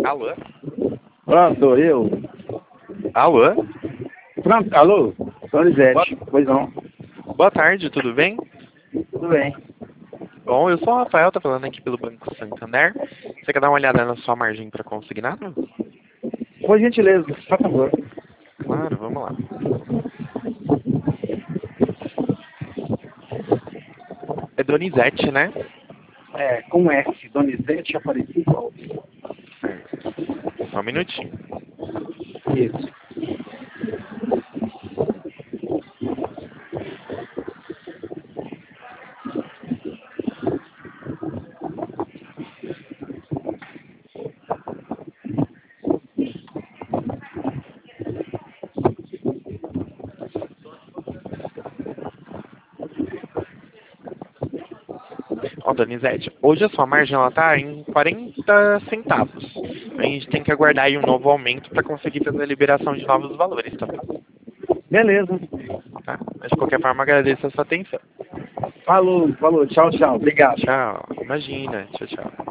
Alô? Pronto, sou eu. Alô? Pronto, alô? Donizete. Pois não. Boa tarde, tudo bem? Tudo bem. Bom, eu sou o Rafael, tá falando aqui pelo Banco Santander. Você quer dar uma olhada na sua margem para consignado? Por gentileza, por favor. Claro, vamos lá. É Donizete, né? É, com S, Donizete Aparecido Alves. Certo. Só um minutinho. Isso. Ó, Donizete, hoje a sua margem ela tá em 40 centavos. A gente tem que aguardar aí um novo aumento para conseguir fazer a liberação de novos valores, tá bom? Beleza. Tá? Mas de qualquer forma, agradeço a sua atenção. Falou, falou. Tchau, tchau. Obrigado. Tchau. Imagina. Tchau, tchau.